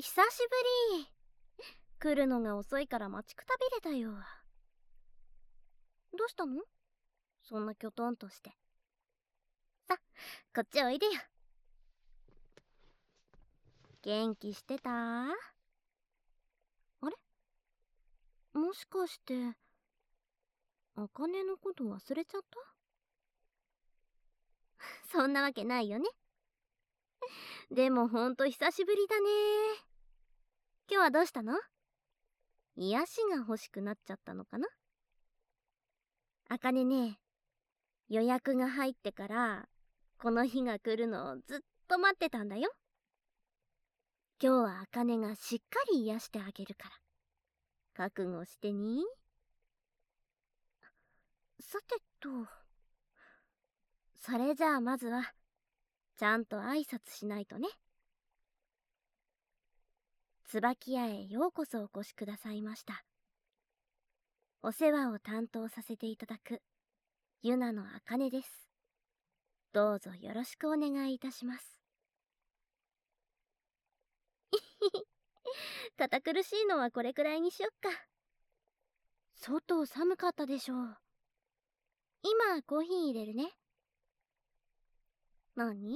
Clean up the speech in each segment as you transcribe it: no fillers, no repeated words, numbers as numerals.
久しぶり。来るのが遅いから待ちくたびれたよ。どうしたの？そんなきょとんとして。さ、こっちおいでよ。元気してた？あれ？もしかして、あかねのこと忘れちゃった？そんなわけないよね。でもほんと久しぶりだね。今日はどうしたの？癒しが欲しくなっちゃったのかな？あかねね、予約が入ってからこの日が来るのをずっと待ってたんだよ。今日はあかねがしっかり癒してあげるから、覚悟してに。さてと、それじゃあまずはちゃんと挨拶しないとね。椿屋へようこそお越しくださいました。お世話を担当させていただくゆなのあかねです。どうぞよろしくお願いいたします。堅苦しいのはこれくらいにしよっか。外寒かったでしょう。今コーヒー入れるね。なに？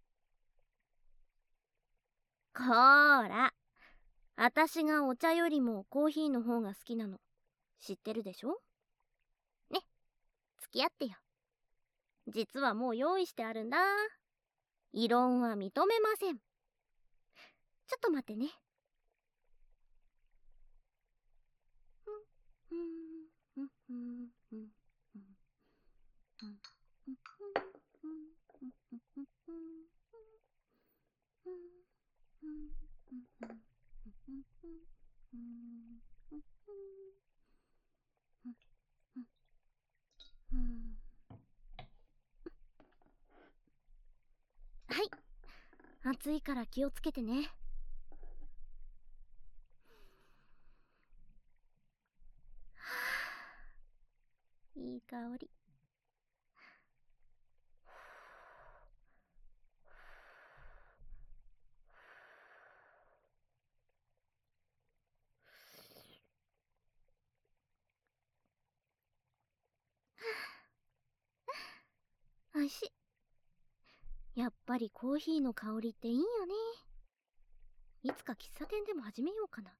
こーら、あたしがお茶よりもコーヒーの方が好きなの知ってるでしょ？ね、付き合ってよ。実はもう用意してあるんだ。異論は認めません。ちょっと待ってね。はい、暑いから気をつけてね。いい香り。おいしい。やっぱりコーヒーの香りっていいよね。いつか喫茶店でも始めようかな。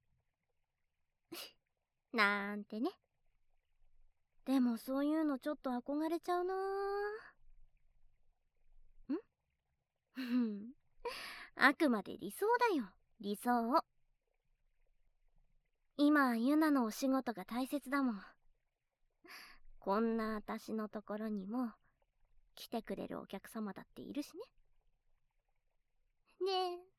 なんてね。でもそういうのちょっと憧れちゃうな。んあくまで理想だよ、理想。今ユナのお仕事が大切だもん。こんな私のところにも来てくれるお客様だっているしね。ねえ。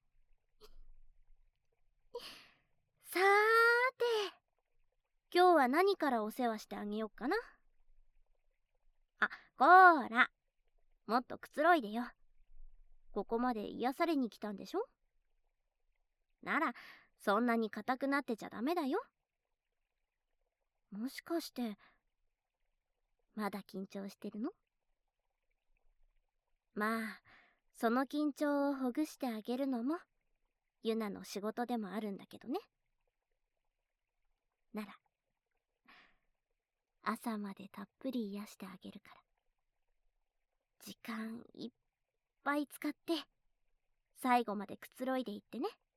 さーて、今日は何からお世話してあげよっかな。あ、こーら、もっとくつろいでよ。ここまで癒されに来たんでしょ？ならそんなに硬くなってちゃダメだよ。もしかしてまだ緊張してるの？まあその緊張をほぐしてあげるのもユナの仕事でもあるんだけどね。なら朝までたっぷり癒してあげるから、時間いっぱい使って最後までくつろいでいってね。